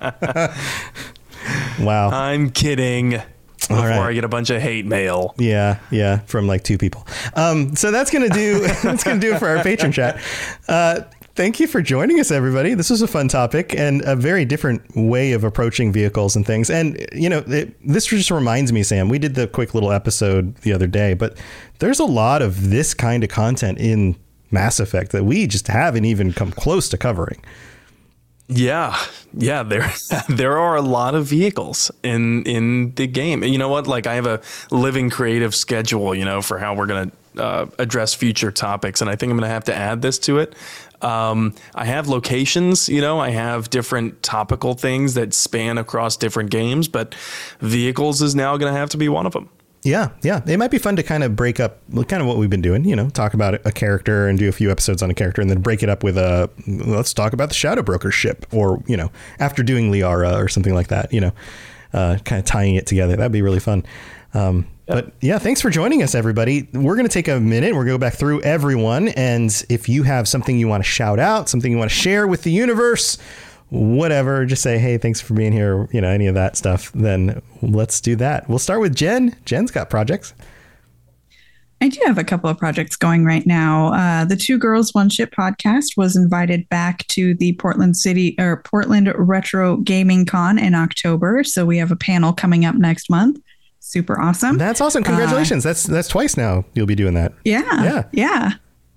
Wow. I'm kidding. Before right. I get a bunch of hate mail. Yeah, yeah, from like two people. Um, so that's gonna do. That's gonna do it for our patron chat. Uh, thank you for joining us, everybody. This was a fun topic and a very different way of approaching vehicles and things. And, you know, it, this just reminds me, Sam, we did the quick little episode the other day, but there's a lot of this kind of content in Mass Effect that we just haven't even come close to covering. Yeah, yeah, there there are a lot of vehicles in in the game. And you know what? Like, I have a living creative schedule, you know, for how we're going to uh, address future topics. And I think I'm going to have to add this to it. Um, I have locations, you know, I have different topical things that span across different games, but vehicles is now going to have to be one of them. Yeah, yeah. It might be fun to kind of break up kind of what we've been doing, you know, talk about a character and do a few episodes on a character and then break it up with a, let's talk about the Shadow Broker ship or, you know, after doing Liara or something like that, you know, uh, kind of tying it together. That'd be really fun. Um, yep. But yeah, thanks for joining us, everybody. We're going to take a minute. We're going to go back through everyone. And if you have something you want to shout out, something you want to share with the universe, whatever, just say, hey, thanks for being here, you know, any of that stuff, then let's do that. We'll start with Jen. Jen's got projects. I do have a couple of projects going right now. Uh, the Two Girls, One Ship podcast was invited back to the Portland City or Portland Retro Gaming Con in October. So we have a panel coming up next month. Super awesome. That's awesome. Congratulations. Uh, that's that's twice now you'll be doing that. Yeah. Yeah. Yeah.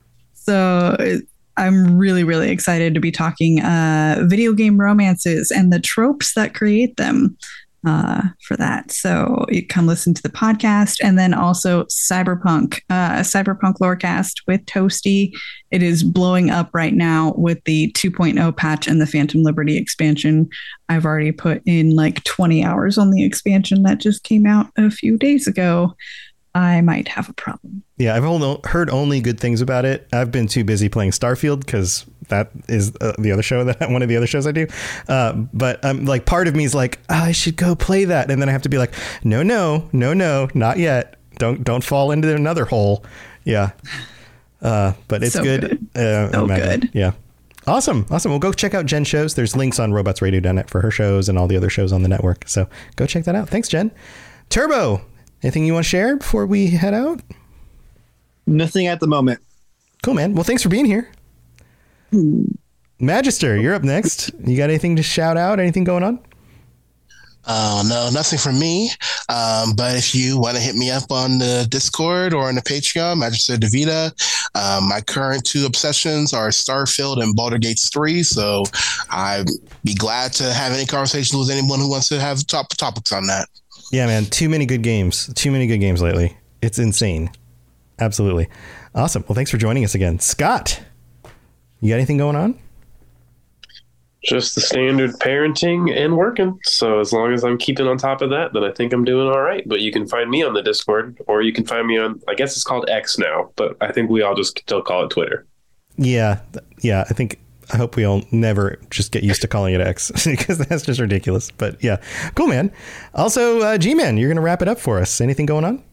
So I'm really, really excited to be talking uh, video game romances and the tropes that create them uh, for that. So you come listen to the podcast, and then also Cyberpunk, uh, Cyberpunk Lorecast with Toasty. It is blowing up right now with the two point oh patch and the Phantom Liberty expansion. I've already put in like twenty hours on the expansion that just came out a few days ago. I might have a problem. Yeah, I've only heard only good things about it. I've been too busy playing Starfield because that is uh, the other show that one of the other shows I do. Uh, but um, like part of me is like, oh, I should go play that, and then I have to be like, no, no, no, no, not yet. Don't don't fall into another hole. Yeah, uh, but it's so good. good. Uh, so good. Yeah. Awesome. Awesome. Well, go check out Jen's shows. There's links on robots radio dot net for her shows and all the other shows on the network. So go check that out. Thanks, Jen. Turbo. Anything you want to share before we head out? Nothing at the moment. Cool, man. Well, thanks for being here. Hmm. Magister, you're up next. You got anything to shout out? Anything going on? Uh, no, nothing from me. Um, but if you want to hit me up on the Discord or on the Patreon, Magister DeVita, um, my current two obsessions are Starfield and Baldur's Gate three. So I'd be glad to have any conversations with anyone who wants to have top topics on that. Yeah, man. Too many good games. Too many good games lately. It's insane. Absolutely. Awesome. Well, thanks for joining us again. Scott, you got anything going on? Just the standard parenting and working. So as long as I'm keeping on top of that, then I think I'm doing all right. But you can find me on the Discord, or you can find me on, I guess it's called X now, but I think we all just still call it Twitter. Yeah. Yeah. I think, I hope we all never just get used to calling it X because that's just ridiculous. But yeah, cool, man. Also, uh, G-Man, you're going to wrap it up for us. Anything going on?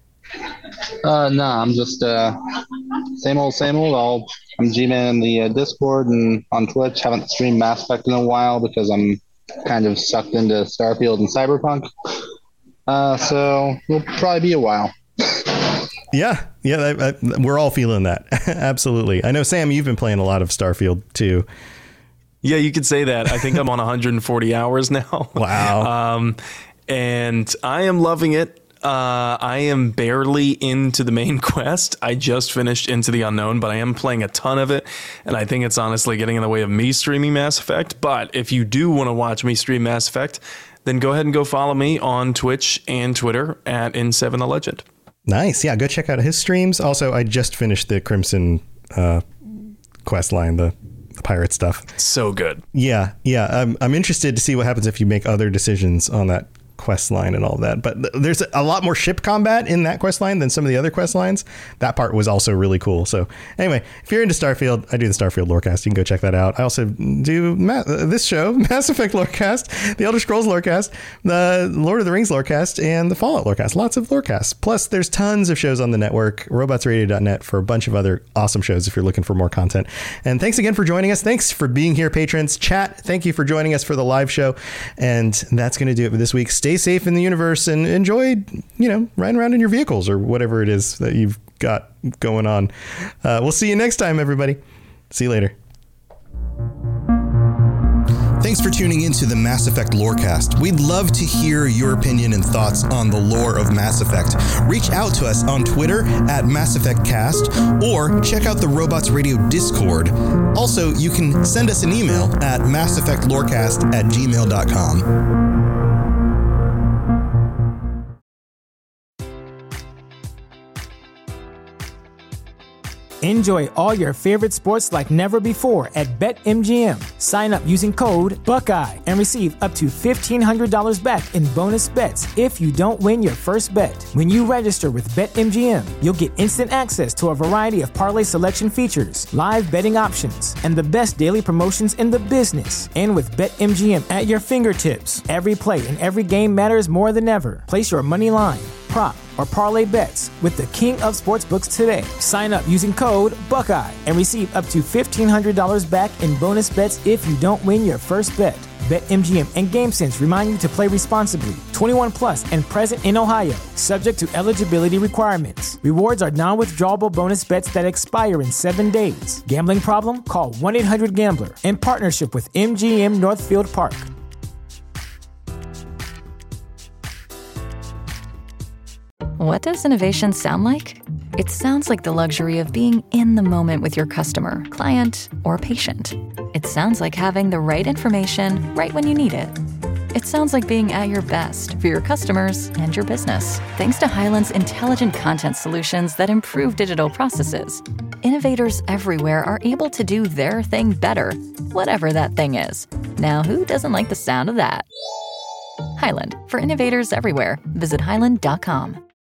Uh, no, I'm just uh, same old, same old. I'll, I'm G-Man in the uh, Discord and on Twitch. Haven't streamed Mass Effect in a while because I'm kind of sucked into Starfield and Cyberpunk. Uh, so it'll probably be a while. Yeah, yeah, I, I, we're all feeling that. Absolutely. I know, Sam, you've been playing a lot of Starfield too. Yeah, you could say that. I think I'm on one hundred forty hours now. Wow. Um, and I am loving it. Uh, I am barely into the main quest. I just finished Into the Unknown, but I am playing a ton of it. And I think it's honestly getting in the way of me streaming Mass Effect. But if you do want to watch me stream Mass Effect, then go ahead and go follow me on Twitch and Twitter at N seven The Legend. Nice. Yeah, go check out his streams. Also, I just finished the Crimson uh, quest line, the, the pirate stuff. So good. Yeah, yeah. I'm, I'm interested to see what happens if you make other decisions on that quest line and all that. But th- there's a lot more ship combat in that quest line than some of the other quest lines. That part was also really cool. So anyway, if you're into Starfield, I do the Starfield Lorecast. You can go check that out. I also do ma- this show, Mass Effect Lorecast, the Elder Scrolls Lorecast, the Lord of the Rings Lorecast, and the Fallout Lorecast. Lots of Lorecasts. Plus, there's tons of shows on the network, robots radio dot net, for a bunch of other awesome shows if you're looking for more content. And thanks again for joining us. Thanks for being here, patrons. Chat, thank you for joining us for the live show. And that's going to do it for this week. Stay safe in the universe and enjoy, you know, riding around in your vehicles or whatever it is that you've got going on. Uh, we'll see you next time, everybody. See you later. Thanks for tuning into the Mass Effect Lorecast. We'd love to hear your opinion and thoughts on the lore of Mass Effect. Reach out to us on Twitter at Mass Effect Cast, or check out the Robots Radio Discord. Also, you can send us an email at mass effect lorecast at gmail dot com. Enjoy all your favorite sports like never before at BetMGM. Sign up using code Buckeye and receive up to fifteen hundred dollars back in bonus bets if you don't win your first bet. When you register with BetMGM, you'll get instant access to a variety of parlay selection features, live betting options, and the best daily promotions in the business. And with BetMGM at your fingertips, every play and every game matters more than ever. Place your money line, prop, or parlay bets with the king of sportsbooks today. Sign up using code Buckeye and receive up to fifteen hundred dollars back in bonus bets if you don't win your first bet. BetMGM and GameSense remind you to play responsibly. twenty-one plus and present in Ohio, subject to eligibility requirements. Rewards are non-withdrawable bonus bets that expire in seven days. Gambling problem? Call one eight hundred gambler. In partnership with M G M Northfield Park. What does innovation sound like? It sounds like the luxury of being in the moment with your customer, client, or patient. It sounds like having the right information right when you need it. It sounds like being at your best for your customers and your business. Thanks to Hyland's intelligent content solutions that improve digital processes, innovators everywhere are able to do their thing better, whatever that thing is. Now, who doesn't like the sound of that? Hyland, for innovators everywhere. Visit hyland dot com.